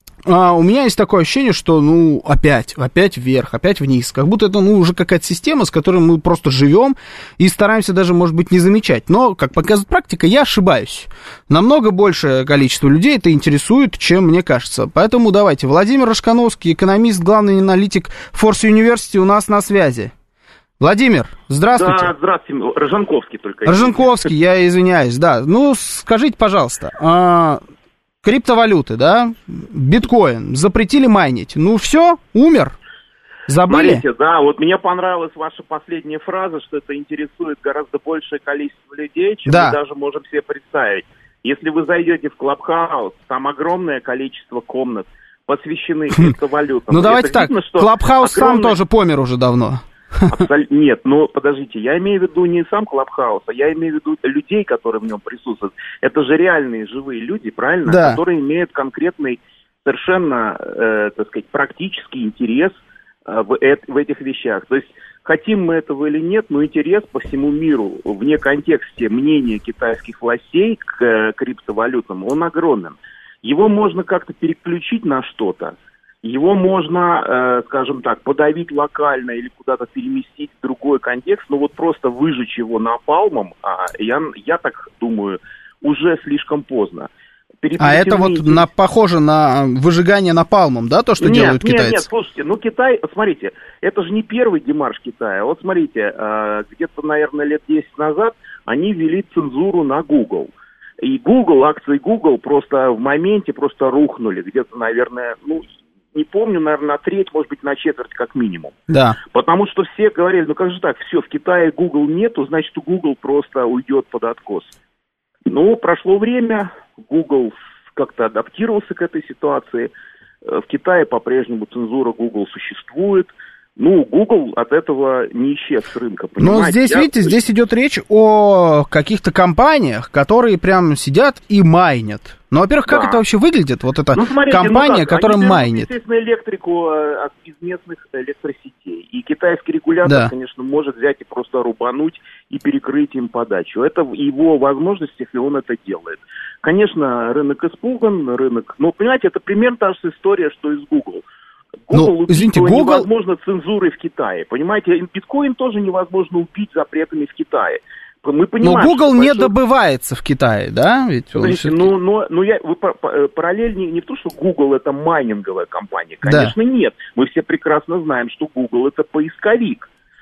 А, у меня есть такое ощущение, что, ну, опять, опять вверх, опять вниз. Как будто это, ну, уже какая-то система, с которой мы просто живем и стараемся даже, может быть, не замечать. Но, как показывает практика, я ошибаюсь. Намного большее количество людей это интересует, чем мне кажется. Поэтому давайте. Владимир Рожкановский, экономист, главный аналитик Force University, у нас на связи. Владимир, здравствуйте. Да, здравствуйте. Роженковский только. Роженковский, я извиняюсь, да. Ну, скажите, пожалуйста, а... криптовалюты, да, биткоин, запретили майнить. Ну все, умер, забыли? Смотрите, да, вот мне понравилась ваша последняя фраза, что это интересует гораздо большее количество людей, чем да. мы даже можем себе представить. Если вы зайдете в Клабхаус, там огромное количество комнат посвящены криптовалютам. Ну давайте так, Клабхаус сам тоже помер уже давно. Абсолютно. Нет, но подождите, я имею в виду не сам Клабхаус, а я имею в виду людей, которые в нем присутствуют. Это же реальные живые люди, правильно? Да. Которые имеют конкретный, совершенно, э, так сказать, практический интерес э, в, э, в этих вещах. То есть, хотим мы этого или нет, но интерес по всему миру, вне контексте мнения китайских властей к э, криптовалютам, он огромен. Его можно как-то переключить на что-то. Его можно, э, скажем так, подавить локально или куда-то переместить в другой контекст, но вот просто выжечь его напалмом, а я, я так думаю, уже слишком поздно. А это вот на, похоже на выжигание напалмом, да, то, что нет, делают нет, китайцы? Нет, слушайте, ну Китай, смотрите, это же не первый демарш Китая. Вот смотрите, э, где-то, наверное, лет десять назад они ввели цензуру на Google. И Google, акции Google просто в моменте просто рухнули, где-то, наверное, ну... не помню, наверное, на треть, может быть, на четверть как минимум. Да. Потому что все говорили, ну как же так, все, в Китае Google нету, значит, у Google просто уйдет под откос. Ну, прошло время, Google как-то адаптировался к этой ситуации. В Китае по-прежнему цензура Google существует. Ну, Google от этого не исчез с рынка, понимаете? Но здесь, Я... видите, здесь идет речь о каких-то компаниях, которые прям сидят и майнят. Ну, во-первых, как да. это вообще выглядит? Вот эта ну, смотрите, компания, ну которая Они майнит. Они естественно, электрику э, из местных электросетей. И китайский регулятор, да. конечно, может взять и просто рубануть и перекрыть им подачу. Это в его возможностях, и он это делает. Конечно, рынок испуган, рынок... Но, понимаете, это примерно та же история, что и с Google. Google ну, извините, убить Google... невозможно цензурой в Китае. Понимаете, биткоин тоже невозможно убить запретами в Китае. Мы понимаем, но Google не большой... добывается в Китае, да? Ведь Смотрите, ну, но, но я, вы параллель не, не в том, что Google это майнинговая компания. Конечно, да. нет. Мы все прекрасно знаем, что Google это поисковик.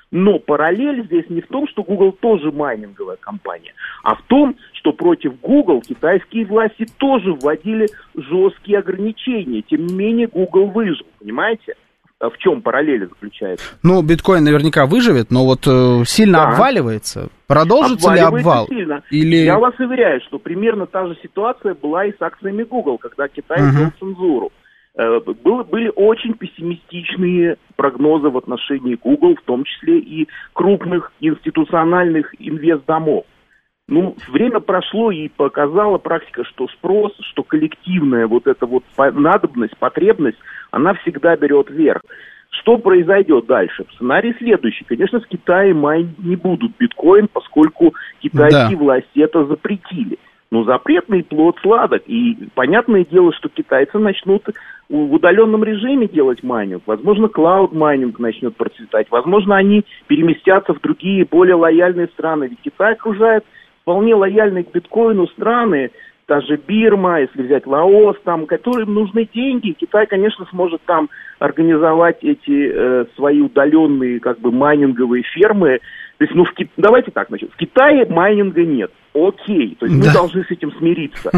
Но параллель здесь не в том, что Google тоже майнинговая компания, а в том, что против Google китайские власти тоже вводили жесткие ограничения. Тем не менее, Google выжил, понимаете? В чем параллель заключается? Ну, биткоин наверняка выживет, но вот э, сильно да. обваливается. Продолжится ли обвал? Сильно. Или... Я вас уверяю, что примерно та же ситуация была и с акциями Google, когда Китай uh-huh. ввел цензуру. Э, было, были очень пессимистичные прогнозы в отношении Google, в том числе и крупных институциональных инвестдомов. Ну, время прошло и показала практика, что спрос, что коллективная вот эта вот надобность, потребность, она всегда берет верх. Что произойдет дальше? Сценарий следующий. Конечно, в Китае майнить не будут биткоин, поскольку китайские да. власти это запретили. Но запретный плод сладок. И понятное дело, что китайцы начнут в удаленном режиме делать майнинг. Возможно, клауд-майнинг начнет процветать. Возможно, они переместятся в другие, более лояльные страны. Ведь Китай окружает вполне лояльные к биткоину страны, та же Бирма, если взять Лаос, там, которым нужны деньги. Китай, конечно, сможет там организовать эти э, свои удаленные, как бы, майнинговые фермы. То есть, ну, в Ки... давайте так, значит, в Китае майнинга нет. Окей, то есть да. мы должны с этим смириться.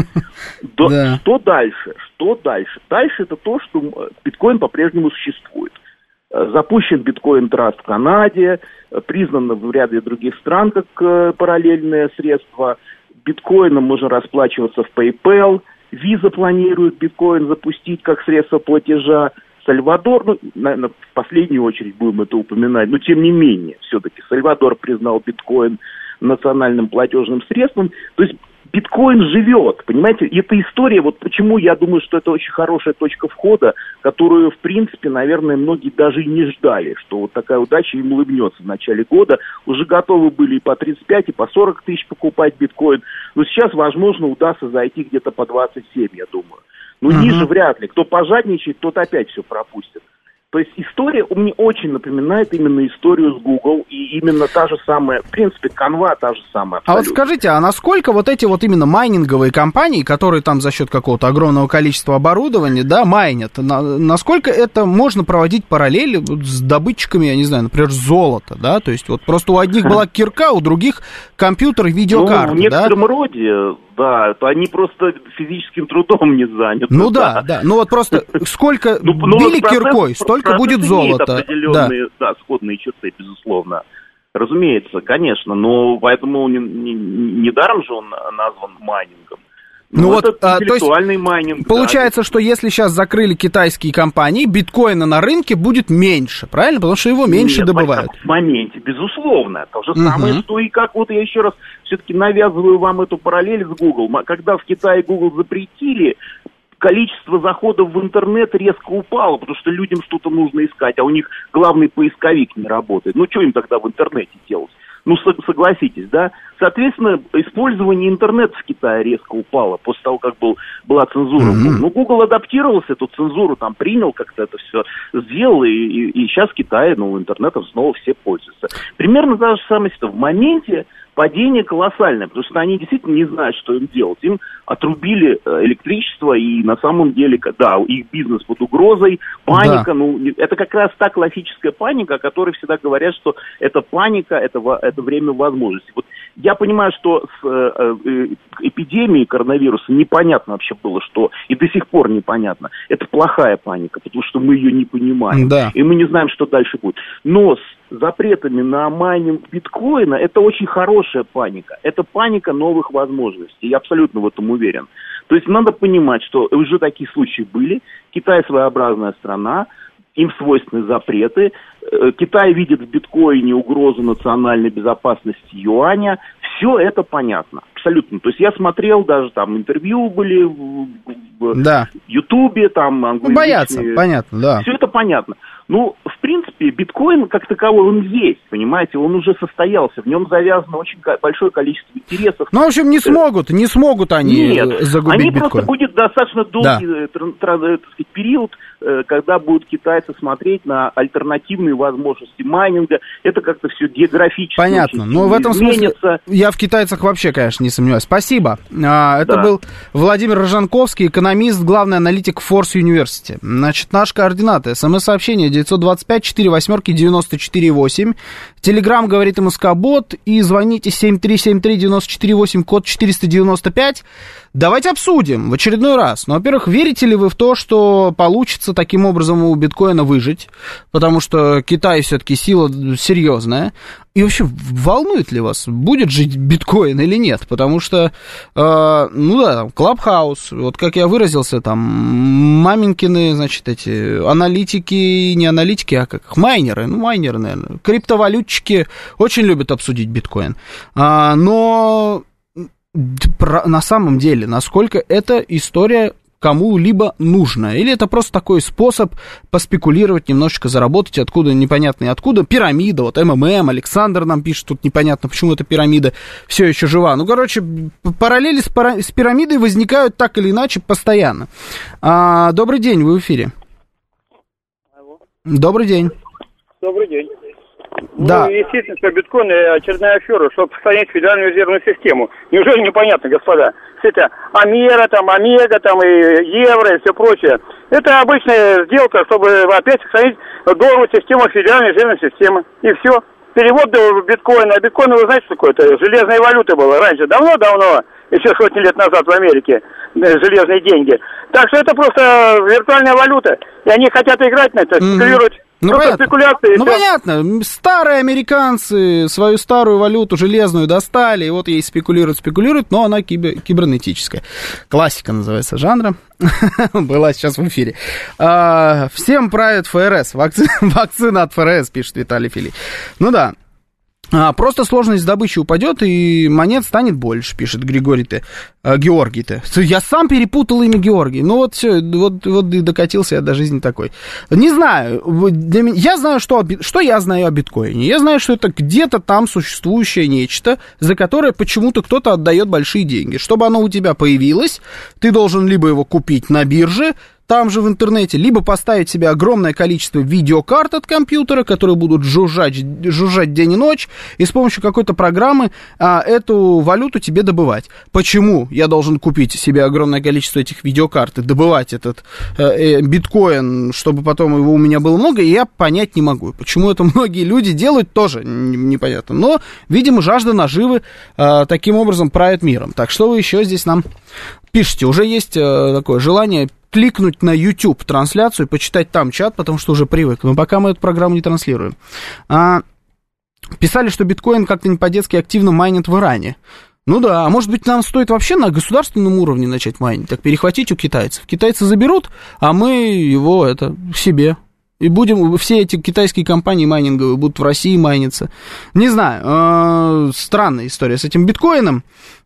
Да. Что дальше? Что дальше? Дальше это то, что биткоин по-прежнему существует. Запущен биткоин-траст в Канаде, признан в ряде других стран как параллельное средство. Биткоином можно расплачиваться в PayPal. Виза планирует биткоин запустить как средство платежа. Сальвадор, ну, наверное, в последнюю очередь будем это упоминать, но тем не менее, все-таки Сальвадор признал биткоин национальным платежным средством. То есть биткоин живет, понимаете? И эта история, вот почему я думаю, что это очень хорошая точка входа, которую, в принципе, наверное, многие даже и не ждали, что вот такая удача им улыбнется в начале года. Уже готовы были и по тридцать пять, и по сорок тысяч покупать биткоин. Но сейчас, возможно, удастся зайти где-то по двадцать семь, я думаю. Но uh-huh. ниже вряд ли. Кто пожадничает, тот опять все пропустит. То есть история мне очень напоминает именно историю с Google, и именно та же самая, в принципе, канва та же самая. Абсолютно. А вот скажите, а насколько вот эти вот именно майнинговые компании, которые там за счет какого-то огромного количества оборудования, да, майнят, на, насколько это можно проводить параллели с добытчиками, я не знаю, например, золота, да, то есть вот просто у одних была кирка, у других компьютер и видеокарта, ну, в некотором да? роде, да, то они просто физическим трудом не заняты. Ну да, да, да. Ну вот просто сколько ну, били процесс, киркой, столько будет золото. Определенные, да. да, сходные черты, безусловно. Разумеется, конечно, но поэтому не, не, не даром же он назван майнингом. Ну, ну вот, а, то есть, майнинг, получается, да. что если сейчас закрыли китайские компании, биткоина на рынке будет меньше, правильно? Потому что его меньше Нет, добывают. В моменте, безусловно. То же uh-huh. самое, что и как, вот я еще раз все-таки навязываю вам эту параллель с Google. Когда в Китае Google запретили, количество заходов в интернет резко упало, потому что людям что-то нужно искать, а у них главный поисковик не работает. Ну, что им тогда в интернете делать? Ну, согласитесь, да? Соответственно, использование интернета в Китае резко упало после того, как был, была цензура. Mm-hmm. Ну, Google адаптировался, эту цензуру там принял, как-то это все сделал, и, и, и сейчас в Китае, ну, интернетом снова все пользуются. Примерно та же самая ситуация. В моменте падение колоссальное, потому что они действительно не знают, что им делать. Им отрубили электричество, и на самом деле, да, их бизнес под угрозой, паника, да. ну, это как раз та классическая паника, о которой всегда говорят, что это паника, это, это время возможностей. Вот я понимаю, что с э, эпидемией коронавируса непонятно вообще было, что, и до сих пор непонятно. Это плохая паника, потому что мы ее не понимаем, да. и мы не знаем, что дальше будет. Но с запретами на майнинг биткоина это очень хорошая паника. Это паника новых возможностей. Я абсолютно в этом уверен. То есть надо понимать, что уже такие случаи были. Китай своеобразная страна, им свойственны запреты. Китай видит в биткоине угрозу национальной безопасности юаня. Все это понятно. Абсолютно. То есть я смотрел, даже там интервью были в, в да. Ютубе, там англоязычные. Ну, боятся, понятно, да. Все это понятно. Ну, в принципе, биткоин как таковой, он есть, понимаете, он уже состоялся, в нем завязано очень большое количество интересов. Ну, в общем, не смогут, не смогут они Нет, загубить они биткоин. Просто будет достаточно долгий да. тр- тр- так сказать, период, когда будут китайцы смотреть на альтернативные возможности майнинга. Это как-то все географически понятно, но в этом изменится. смысле я в китайцах вообще, конечно, не сомневаюсь. Спасибо. Это да. был Владимир Рожанковский, экономист, главный аналитик Force University. Значит, наши координаты. СМС-сообщение девятьсот двадцать пять сорок четыре восьмерки девяносто четыре восемь. Телеграм говорит МСК-бот. И звоните семь три семь три девяносто четыре восемь, код четыреста девяносто пять. Давайте обсудим в очередной раз. Ну, во-первых, верите ли вы в то, что получится таким образом у биткоина выжить? Потому что Китай все-таки сила серьезная. И вообще, волнует ли вас, будет жить биткоин или нет? Потому что, э, ну да, там, Клабхаус, вот как я выразился, там, маменькины, значит, эти аналитики, не аналитики, а как майнеры, ну, майнеры, наверное, криптовалютчики очень любят обсудить биткоин. А, но на самом деле, насколько эта история кому-либо нужно? Или это просто такой способ поспекулировать, немножечко заработать, откуда непонятно и откуда? Пирамида, вот МММ, Александр нам пишет, тут непонятно, почему эта пирамида все еще жива. Ну, короче, параллели с, пара... с пирамидой возникают так или иначе постоянно. А, добрый день, вы в эфире. Алло. Добрый день. Добрый день. Да. Ну, естественно, что биткоин – очередная афера, чтобы сохранить федеральную резервную систему. Неужели непонятно, господа? Все это Амера, там, Омега, там, и евро, и все прочее. Это обычная сделка, чтобы опять сохранить долларовую систему федеральной резервной системы. И все. Перевод биткоина. А биткоин, вы знаете, что такое? Это железная валюта была раньше. Давно-давно, еще сотни лет назад в Америке, железные деньги. Так что это просто виртуальная валюта. И они хотят играть на это, спекулировать. Mm-hmm. Ну, понятно. ну понятно, старые американцы свою старую валюту железную достали, и вот ей спекулируют, спекулируют, но она кибер, кибернетическая. Классика называется жанра, была сейчас в эфире. А, всем правит ФРС, Вакци... вакцина от ФРС, пишет Виталий Филипп. Ну да. А, просто сложность добычи упадет, и монет станет больше, пишет Григорий-то, а, Георгий-то. Я сам перепутал имя Георгий. Ну вот все, вот, вот и докатился я до жизни такой. Не знаю, для меня, я знаю, что, что я знаю о биткоине. Я знаю, что это где-то там существующее нечто, за которое почему-то кто-то отдает большие деньги. Чтобы оно у тебя появилось, ты должен либо его купить на бирже, там же в интернете, либо поставить себе огромное количество видеокарт от компьютера, которые будут жужжать, жужжать день и ночь, и с помощью какой-то программы а, эту валюту тебе добывать. Почему я должен купить себе огромное количество этих видеокарт и добывать этот э, э, биткоин, чтобы потом его у меня было много, я понять не могу. Почему это многие люди делают, тоже непонятно. Но, видимо, жажда наживы э, таким образом правит миром. Так, что вы еще здесь нам пишите? Уже есть э, такое желание кликнуть на YouTube трансляцию и почитать там чат, потому что уже привык. Но пока мы эту программу не транслируем. А, писали, что биткоин как-то не по-детски активно майнит в Иране. Ну да, а может быть нам стоит вообще на государственном уровне начать майнить, так перехватить у китайцев. Китайцы заберут, а мы его это себе. И будем, все эти китайские компании майнинговые будут в России майниться. Не знаю, э, странная история с этим биткоином.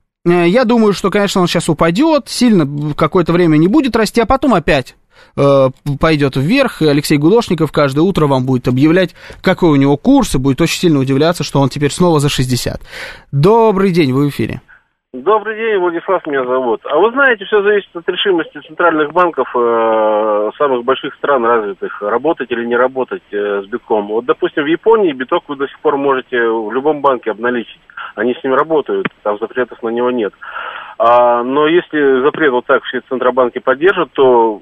Я думаю, что, конечно, он сейчас упадет, сильно какое-то время не будет расти, а потом опять э, пойдет вверх, и Алексей Гудошников каждое утро вам будет объявлять, какой у него курс, и будет очень сильно удивляться, что он теперь снова за шестьдесят. Добрый день, вы в эфире. Добрый день, Владислав меня зовут. А вы знаете, все зависит от решимости центральных банков э, самых больших стран развитых, работать или не работать э, с битком. Вот, допустим, в Японии биток вы до сих пор можете в любом банке обналичить. Они с ним работают, там запретов на него нет. А, но если запрет вот так все центробанки поддержат, то...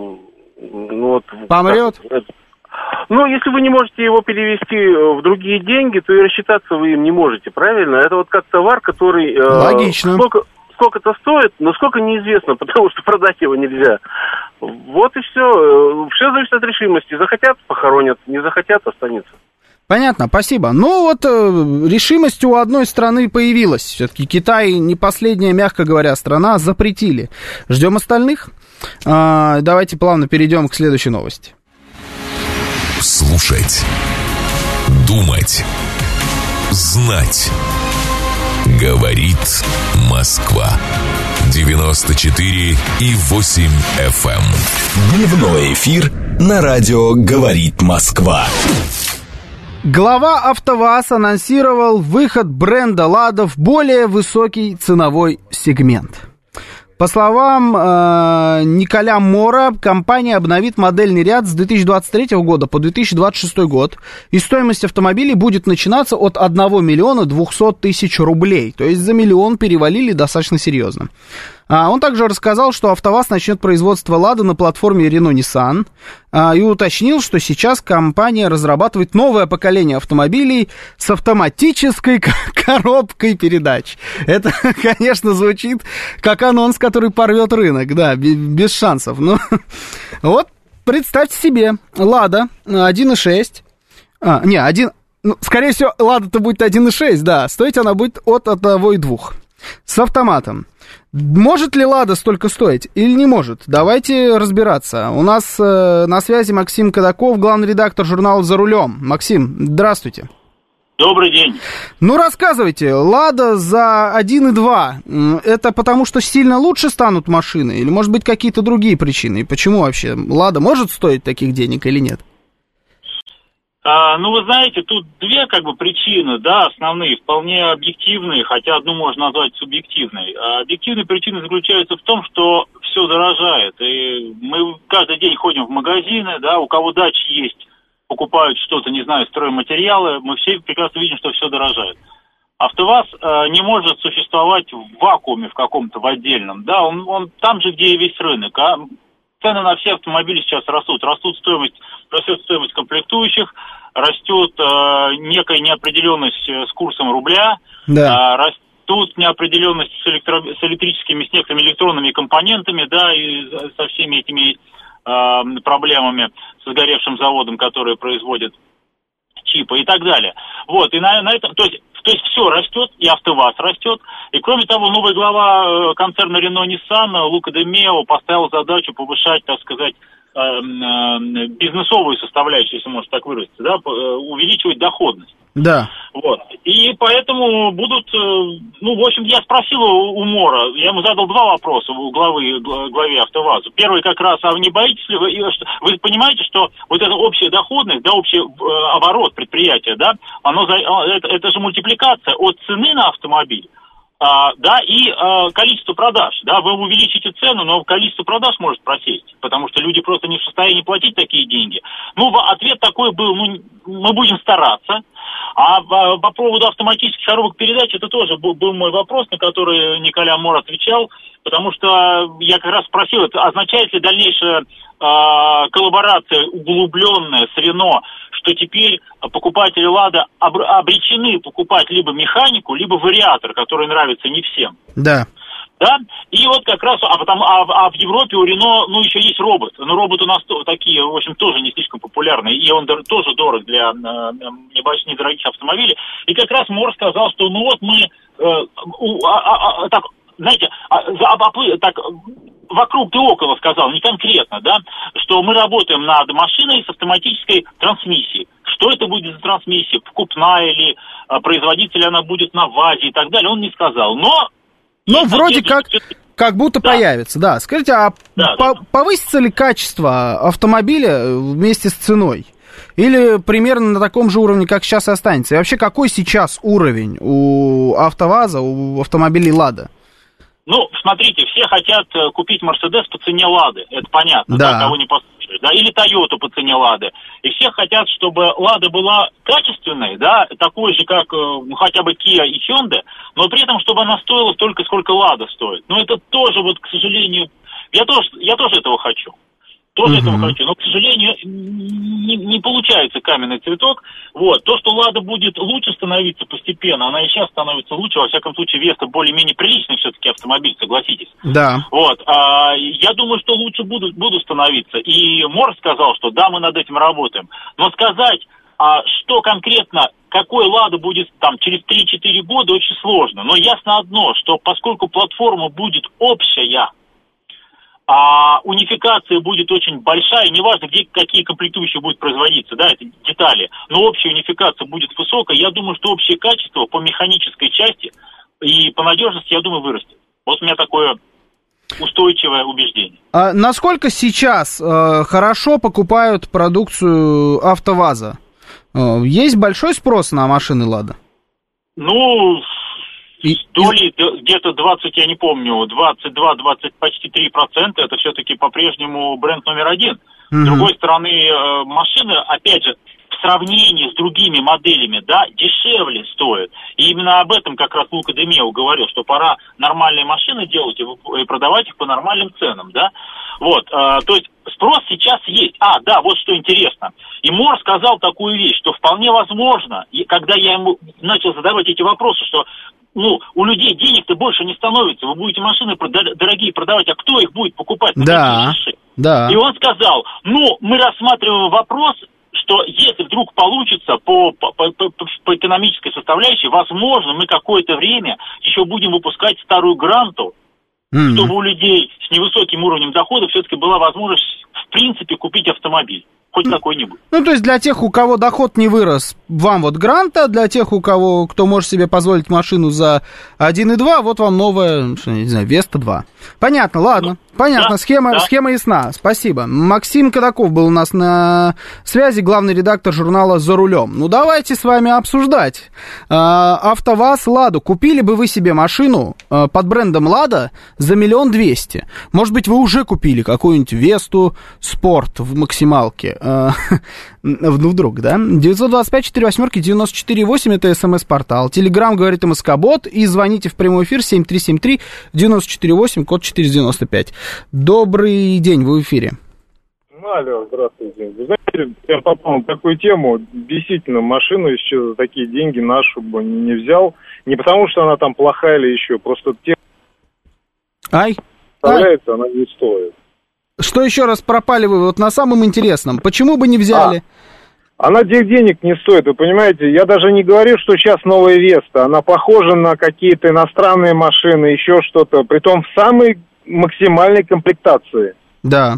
Ну, вот, помрет? Так, ну, если вы не можете его перевести в другие деньги, то и рассчитаться вы им не можете, правильно? Это вот как товар, который... Логично. Э, сколько, сколько-то стоит, но сколько неизвестно, потому что продать его нельзя. Вот и все. Все зависит от решимости. Захотят — похоронят, не захотят — останется. Понятно, спасибо. Ну вот э, решимость у одной страны появилась. Все-таки Китай не последняя, мягко говоря, страна, запретили. Ждем остальных. Э, давайте плавно перейдем к следующей новости. Слушать, думать, знать. Говорит Москва. девяносто четыре и восемь эф эм. Дневной эфир на радио «Говорит Москва». Глава АвтоВАЗ анонсировал выход бренда «Лада» в более высокий ценовой сегмент. По словам э, Николя Мора, компания обновит модельный ряд с две тысячи двадцать третьего года по две тысячи двадцать шестой год, и стоимость автомобилей будет начинаться от одного миллиона двухсот тысяч рублей, то есть за миллион перевалили достаточно серьезно. А, он также рассказал, что АвтоВАЗ начнет производство «Лада» на платформе Renault-Nissan, а, и уточнил, что сейчас компания разрабатывает новое поколение автомобилей с автоматической коробкой передач. Это, конечно, звучит как анонс, который порвет рынок, да, без шансов. Ну, вот, представьте себе, «Лада» один и шесть, а, не, один... Ну, скорее всего, «Лада»-то будет один и шесть, да. Стоить она будет от одного и двух. С автоматом. Может ли «Лада» столько стоить или не может? Давайте разбираться. У нас э, на связи Максим Кадаков, главный редактор журнала «За рулем». Максим, здравствуйте. Добрый день. Ну, рассказывайте, «Лада» за один и два, это потому что сильно лучше станут машины? Или, может быть, какие-то другие причины? И почему вообще «Лада» может стоить таких денег или нет? А, ну, вы знаете, тут две как бы причины, да, основные, вполне объективные, хотя одну можно назвать субъективной. А объективная причина заключается в том, что все дорожает. И мы каждый день ходим в магазины, да, у кого дачи есть, покупают что-то, не знаю, стройматериалы, мы все прекрасно видим, что все дорожает. АвтоВАЗ э, не может существовать в вакууме в каком-то, в отдельном, да, он, он там же, где и весь рынок, а цены на все автомобили сейчас растут, растут стоимость, растет стоимость комплектующих, растет э, некая неопределенность с курсом рубля, да. э, растут неопределенность с, электро, с электрическими, с некоторыми электронными компонентами, да, и со всеми этими э, проблемами с сгоревшим заводом, который производит чипы и так далее. Вот, и на, на этом, то есть, то есть все растет, и АвтоВАЗ растет. И кроме того, новый глава концерна Renault-Nissan Лука де Мео поставил задачу повышать, так сказать, бизнесовую составляющую, если можно так выразиться, да, увеличивать доходность. Да. Вот. И поэтому будут, ну, в общем, я спросил у Мора, я ему задал два вопроса у главы, главе АвтоВАЗа. Первый как раз, а вы не боитесь ли вы, вы понимаете, что вот эта общая доходность, да, общий оборот предприятия, да, оно, это, это же мультипликация от цены на автомобиль, а, да, и а, количество продаж, да, вы увеличите цену, но количество продаж может просесть, потому что люди просто не в состоянии платить такие деньги. Ну, ответ такой был, ну, мы будем стараться. А по, по поводу автоматических коробок передач, это тоже был, был мой вопрос, на который Николя Мор отвечал, потому что я как раз спросил, это означает ли дальнейшая э, коллаборация углубленная с Рено, что теперь покупатели «Лада» обречены покупать либо механику, либо вариатор, который нравится не всем. Да. Да, и вот как раз, а, потому, а, а в Европе у Рено, ну, еще есть робот, но роботы у нас такие, в общем, тоже не слишком популярные, и он дор- тоже дорог для э, небольших, недорогих автомобилей, и как раз Мор сказал, что, ну, вот мы, э, у, а, а, а, так, знаете, а, а, так, вокруг да около сказал, не конкретно, да, что мы работаем над машиной с автоматической трансмиссией. Что это будет за трансмиссия, покупная или а, производитель она будет на ВАЗе и так далее, он не сказал, но... Ну, вроде как, как будто да. появится, да. Скажите, а да, по- да. повысится ли качество автомобиля вместе с ценой? Или примерно на таком же уровне, как сейчас и останется? И вообще, какой сейчас уровень у АвтоВАЗа, у автомобилей «Лада»? Ну, смотрите, все хотят купить «Мерседес» по цене «Лады», это понятно, да, да кого не послушаешь, да, или «Тойоту» по цене «Лады». И все хотят, чтобы «Лада» была качественной, да, такой же, как, ну, хотя бы Kia и Hyundai, но при этом, чтобы она стоила столько, сколько «Лада» стоит. Но это тоже, вот, к сожалению, я тоже, я тоже этого хочу. Тоже uh-huh. этого хочу, но, к сожалению, не, не получается каменный цветок. Вот. То, что «Лада» будет лучше становиться постепенно, она и сейчас становится лучше, во всяком случае, Веста более-менее приличный все-таки автомобиль, согласитесь. Да. Вот. А, я думаю, что лучше буду, буду становиться. И Мор сказал, что да, мы над этим работаем. Но сказать, а, что конкретно, какой «Лада» будет там через три-четыре года, очень сложно. Но ясно одно, что поскольку платформа будет общая, а унификация будет очень большая, неважно, где какие комплектующие будут производиться, да, это детали, но общая унификация будет высокая, я думаю, что общее качество по механической части и по надежности, я думаю, вырастет. Вот у меня такое устойчивое убеждение. А насколько сейчас э, хорошо покупают продукцию АвтоВАЗа? Э, есть большой спрос на машины «Лада»? Ну... И, доли и... где-то двадцать, я не помню, двадцать два, двадцать, почти три процента, это все-таки по-прежнему бренд номер один. Mm-hmm. С другой стороны, машины, опять же, сравнении с другими моделями, да, дешевле стоят. И именно об этом как раз Лука де Мео говорил, что пора нормальные машины делать и продавать их по нормальным ценам, да. Вот, э, то есть спрос сейчас есть. А, да, вот что интересно. И Мор сказал такую вещь, что вполне возможно, и когда я ему начал задавать эти вопросы, что ну, у людей денег-то больше не становится, вы будете машины дорогие продавать, а кто их будет покупать? Да, да. И он сказал, ну, мы рассматриваем вопрос, что если вдруг получится по, по, по, по экономической составляющей, возможно, мы какое-то время еще будем выпускать старую гранту, mm-hmm. чтобы у людей с невысоким уровнем дохода все-таки была возможность, в принципе, купить автомобиль. Хоть какой-нибудь. Ну, то есть для тех, у кого доход не вырос, вам вот гранта, для тех, у кого, кто может себе позволить машину за один и два, вот вам новая, не знаю, Веста два. Понятно, ладно. Понятно, да, схема, да. схема ясна. Спасибо. Максим Кадаков был у нас на связи, главный редактор журнала «За рулем». Ну, давайте с вами обсуждать. АвтоВАЗ, Ладу. Купили бы вы себе машину под брендом Лада за миллион двести? Может быть, вы уже купили какую-нибудь Весту Спорт в максималке? Ну, вдруг, да? девятьсот двадцать пять четыре восемь девяносто четыре восемь, это СМС-портал. Телеграм говорит МСК-бот. И звоните в прямой эфир семь три семь три девяносто четыре восемь, код четыреста девяносто пять. Добрый день, вы в эфире. Ну, алло, здравствуйте. Вы знаете, я попал на такую тему. Действительно, машину еще за такие деньги нашу бы не взял. Не потому, что она там плохая или еще, просто те... Ай? Представляется, она не стоит. Что еще раз пропали вы вот на самом интересном? Почему бы не взяли? А, она тех денег не стоит, вы понимаете? Я даже не говорю, что сейчас новая Веста. Она похожа на какие-то иностранные машины, еще что-то. Притом в самой максимальной комплектации. Да.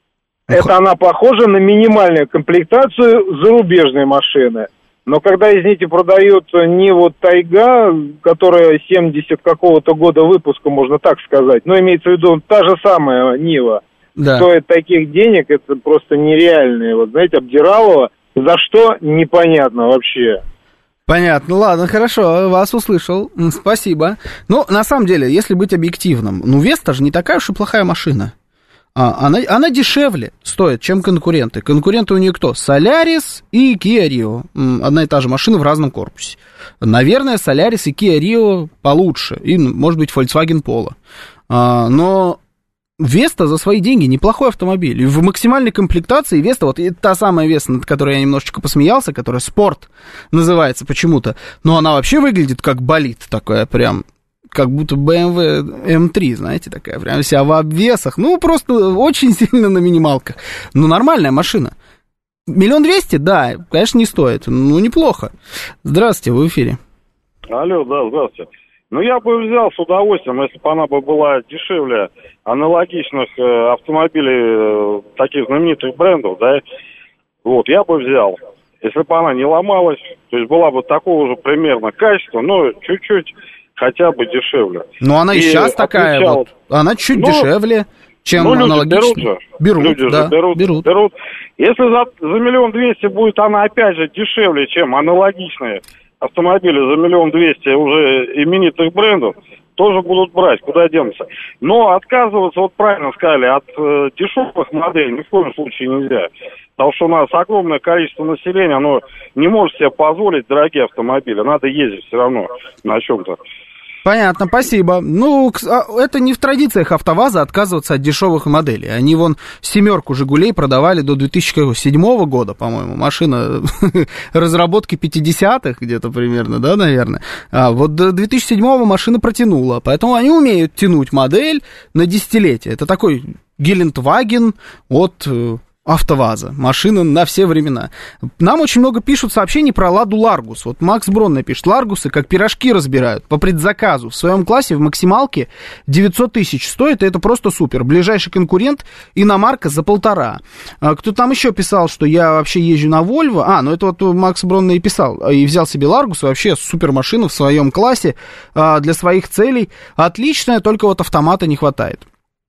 Это она похожа на минимальную комплектацию зарубежной машины. Но когда, извините, продают не вот Тайга, которая семьдесят какого-то года выпуска, можно так сказать, но имеется в виду та же самая Нива, да. Стоит таких денег, это просто нереальные. Вот, знаете, Обдиралова, за что, непонятно вообще. Понятно, ладно, хорошо, вас услышал, спасибо. Ну, на самом деле, если быть объективным, ну, Веста же не такая уж и плохая машина. А, она, она дешевле стоит, чем конкуренты. Конкуренты у нее кто? Солярис и Kia Rio. Одна и та же машина в разном корпусе. Наверное, Солярис и Kia Rio получше. И, может быть, Volkswagen Polo. А, но Веста за свои деньги неплохой автомобиль. И в максимальной комплектации Веста, вот и та самая Веста, над которой я немножечко посмеялся, которая Спорт называется почему-то, но она вообще выглядит как болид такая прям, как будто бэ эм вэ эм три, знаете, такая прям вся в обвесах. Ну, просто очень сильно на минималках. Но нормальная машина. Миллион двести, да, конечно, не стоит. Ну, неплохо. Здравствуйте, вы в эфире. Алло, да, здравствуйте. Ну, я бы взял с удовольствием, если бы она бы была дешевле аналогичных э, автомобилей э, таких знаменитых брендов, да, вот, я бы взял. Если бы она не ломалась, то есть была бы такого же примерно качества, но чуть-чуть хотя бы дешевле. Ну, она и, и сейчас такая отличал... вот, она чуть ну, дешевле, чем ну, аналогичная. Берут же, берут, люди да, же берут, берут. берут. Если за, за миллион двести будет она опять же дешевле, чем аналогичные автомобили за миллион двести уже именитых брендов, тоже будут брать, куда денутся. Но отказываться, вот правильно сказали, от э, дешевых моделей ни в коем случае нельзя. Потому что у нас огромное количество населения, оно не может себе позволить дорогие автомобили. Надо ездить все равно на чем-то. Понятно, спасибо. Ну, это не в традициях АвтоВАЗа отказываться от дешевых моделей. Они вон семерку «Жигулей» продавали до две тысячи седьмого года, по-моему. Машина разработки пятидесятых где-то примерно, да, наверное. А вот до две тысячи седьмого машина протянула. Поэтому они умеют тянуть модель на десятилетие. Это такой Гелендваген от АвтоВАЗа. Машина на все времена. Нам очень много пишут сообщений про Ладу Ларгус. Вот Макс Бронный пишет: Ларгусы как пирожки разбирают по предзаказу. В своем классе в максималке девятьсот тысяч стоит, и это просто супер. Ближайший конкурент иномарка за полтора. Кто там еще писал, что я вообще езжу на Вольво? А, ну это вот Макс Бронный и писал. И взял себе Ларгус, вообще супер машину в своем классе для своих целей. Отличная, только вот автомата не хватает.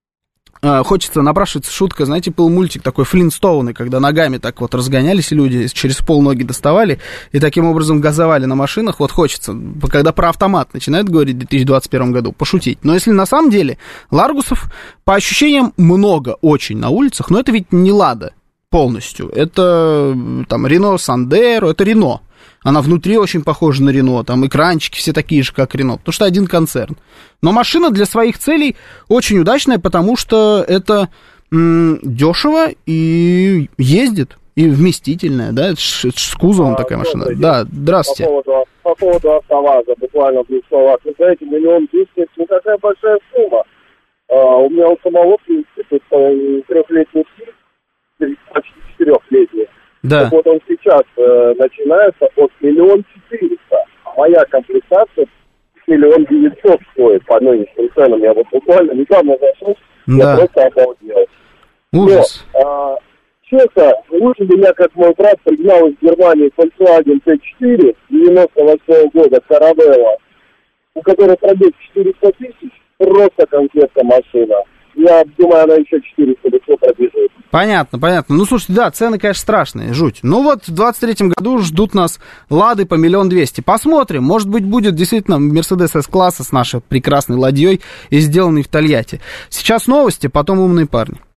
Хочется, напрашивается шутка, знаете, был мультик такой Флинстоуны, когда ногами так вот разгонялись люди, через пол ноги доставали и таким образом газовали на машинах. Вот хочется, когда про автомат начинают говорить в две тысячи двадцать первом году, пошутить. Но если на самом деле Ларгусов, по ощущениям, много очень на улицах, но это ведь не Лада. полностью. Это там Renault Sandero, это Renault. Она внутри очень похожа на Renault, там экранчики все такие же, как Renault, потому что один концерн. Но машина для своих целей очень удачная, потому что это м, дешево и ездит, и вместительная, да, это ж, это ж с кузовом а, такая машина. Да, здравствуйте. По поводу, по поводу АвтоВАЗа, буквально в двух словах. Вы знаете, миллион двести, это не такая большая сумма. А, у меня у самого, в принципе, тут трехлетний фильм, почти четырехлетний. Да. Так вот он сейчас э, начинается от миллион четыреста. Моя комплектация миллион девятьсот стоит по нынешним ценам. Я вот буквально недавно зашел, да. Я просто обалдел. Ужас. Но, а, честно, лучше бы я, как мой брат, пригнал из Германии Volkswagen тэ четыре девяносто восьмого года Caravella, у которой пробег четыреста тысяч, просто конкретная машина. Я думаю, она еще четыреста легко пробежит. Понятно, понятно. Ну, слушайте, да, цены, конечно, страшные, жуть. Ну, вот в двадцать третьем году ждут нас Лады по миллион двести. Посмотрим, может быть, будет действительно Мерседес С-класса с нашей прекрасной ладьей и сделанный в Тольятти. Сейчас новости, потом умные парни.